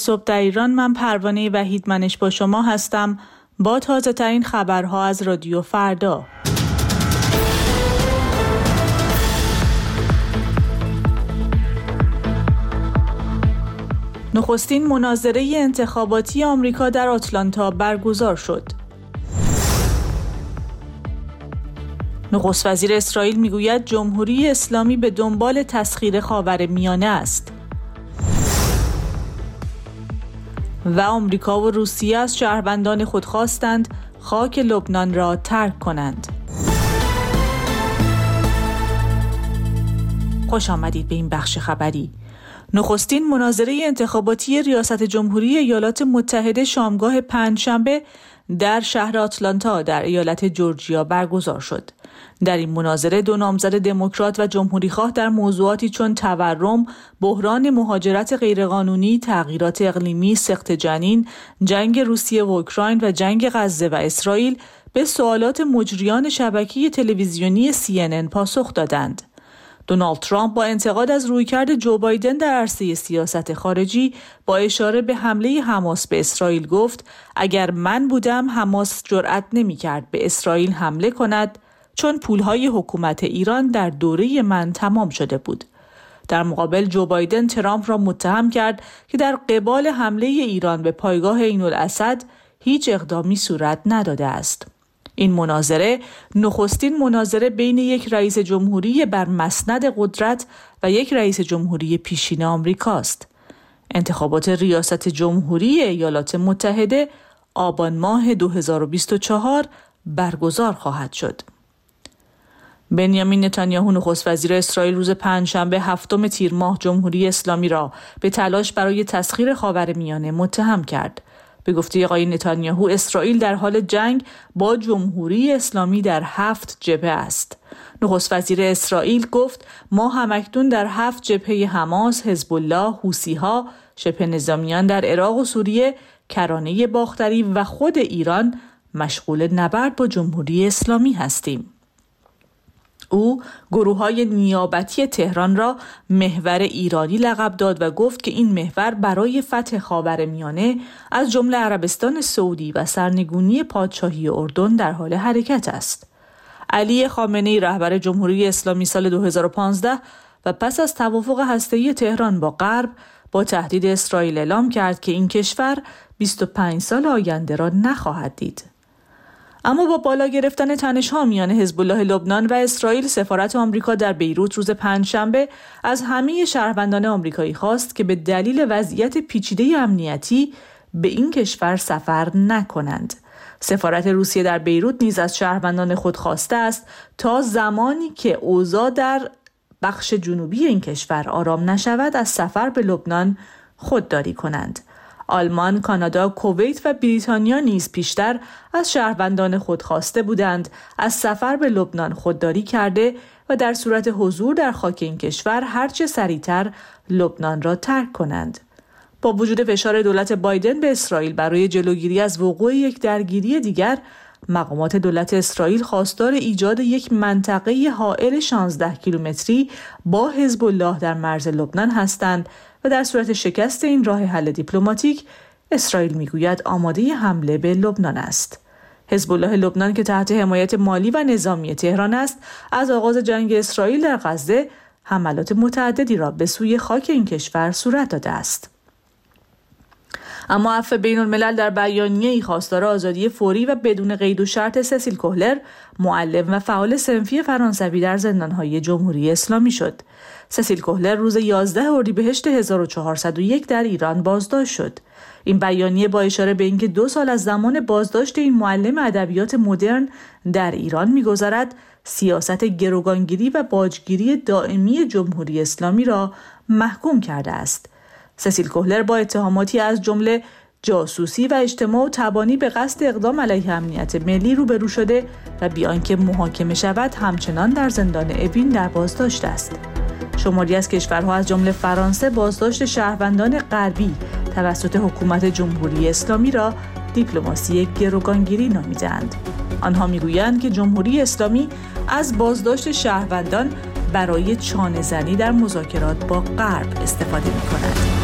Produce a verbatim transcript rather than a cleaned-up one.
صبح در ایران. من پروانه وحیدمنش با شما هستم با تازه ترین خبرها از رادیو فردا. نخستین مناظره انتخاباتی آمریکا در آتلانتا برگزار شد. نخست وزیر اسرائیل میگوید جمهوری اسلامی به دنبال تسخیر خاورمیانه است. و آمریکا و روسیه از شهروندان خود خواستند خاک لبنان را ترک کنند. خوش آمدید به این بخش خبری. نخستین مناظره انتخاباتی ریاست جمهوری ایالات متحده شامگاه پنجشنبه در شهر آتلانتا در ایالت جورجیا برگزار شد. در این مناظره دو نامزد دموکرات و جمهوریخواه در موضوعاتی چون تورم، بحران مهاجرت غیرقانونی، تغییرات اقلیمی، سقط جنین، جنگ روسیه و اوکراین و جنگ غزه و اسرائیل به سوالات مجریان شبکه تلویزیونی سی ان ان پاسخ دادند. دونالد ترامپ با انتقاد از رویکرد جو بایدن در عرصه سیاست خارجی با اشاره به حمله حماس به اسرائیل گفت اگر من بودم حماس جرأت نمی‌کرد به اسرائیل حمله کند چون پولهای حکومت ایران در دوره من تمام شده بود. در مقابل جو بایدن ترامپ را متهم کرد که در قبال حمله ایران به پایگاه عین‌الاسد هیچ اقدامی صورت نداده است. این مناظره نخستین مناظره بین یک رئیس جمهوری بر مسند قدرت و یک رئیس جمهوری پیشین آمریکاست. انتخابات ریاست جمهوری ایالات متحده آبان ماه دو هزار و بیست و چهار برگزار خواهد شد. بنیامین نتانیاهو نخست وزیر اسرائیل روز پنجشنبه هفتم تیر ماه جمهوری اسلامی را به تلاش برای تسخیر خاورمیانه متهم کرد. به گفته آقای نتانیاهو اسرائیل در حال جنگ با جمهوری اسلامی در هفت جبهه است. نخست وزیر اسرائیل گفت ما همکنون در هفت جبهه حماس، حزب الله، حوثی‌ها، شبه نظامیان در عراق و سوریه، کرانه باختری و خود ایران مشغول نبرد با جمهوری اسلامی هستیم. او گروه‌های نیابتی تهران را محور ایرانی لقب داد و گفت که این محور برای فتح خاورمیانه از جمله عربستان سعودی و سرنگونی پادشاهی اردن در حال حرکت است. علی خامنه‌ای رهبر جمهوری اسلامی سال دو هزار و پانزده و پس از توافق هسته‌ای تهران با غرب با تهدید اسرائیل اعلام کرد که این کشور بیست و پنج سال آینده را نخواهد دید. اما با بالا گرفتن تنش‌ها میان حزب الله لبنان و اسرائیل، سفارت آمریکا در بیروت روز پنجشنبه از همه شهروندان آمریکایی خواست که به دلیل وضعیت پیچیده امنیتی به این کشور سفر نکنند. سفارت روسیه در بیروت نیز از شهروندان خود خواسته است تا زمانی که اوضاع در بخش جنوبی این کشور آرام نشود از سفر به لبنان خودداری کنند. آلمان، کانادا، کویت و بریتانیا نیز پیشتر از شهروندان خود خواسته بودند از سفر به لبنان خودداری کرده و در صورت حضور در خاک این کشور هرچه سریعتر لبنان را ترک کنند. با وجود فشار دولت بایدن به اسرائیل برای جلوگیری از وقوع یک درگیری دیگر، مقامات دولت اسرائیل خواستار ایجاد یک منطقه حائل شانزده کیلومتری با حزب الله در مرز لبنان هستند و در صورت شکست این راه حل دیپلماتیک اسرائیل میگوید آماده حمله به لبنان است. حزب الله لبنان که تحت حمایت مالی و نظامی تهران است، از آغاز جنگ اسرائیل در غزه حملات متعددی را به سوی خاک این کشور صورت داده است. اما عفو بین الملل در بیانیه‌ای خواستار آزادی فوری و بدون قید و شرط سسیل کوهلر، معلم و فعال صنفی فرانسوی در زندان‌های جمهوری اسلامی شد. سسیل کوهلر روز یازده اردیبهشت هزار و چهارصد و یک در ایران بازداشت شد. این بیانیه با اشاره به اینکه دو سال از زمان بازداشت این معلم ادبیات مدرن در ایران می‌گذرد، سیاست گروگانگیری و باجگیری دائمی جمهوری اسلامی را محکوم کرده است. سسیل کوهلر با اتهاماتی از جمله جاسوسی و اجتماع و تبانی به قصد اقدام علیه امنیت ملی روبرو شده و بی آنکه محاکمه شود همچنان در زندان اوین در بازداشت است. شماری از کشورها از جمله فرانسه بازداشت شهروندان غربی توسط حکومت جمهوری اسلامی را دیپلماسی گروگانگیری نامیدند. آنها میگویند که جمهوری اسلامی از بازداشت شهروندان برای چانه‌زنی در مذاکرات با غرب استفاده می‌کند.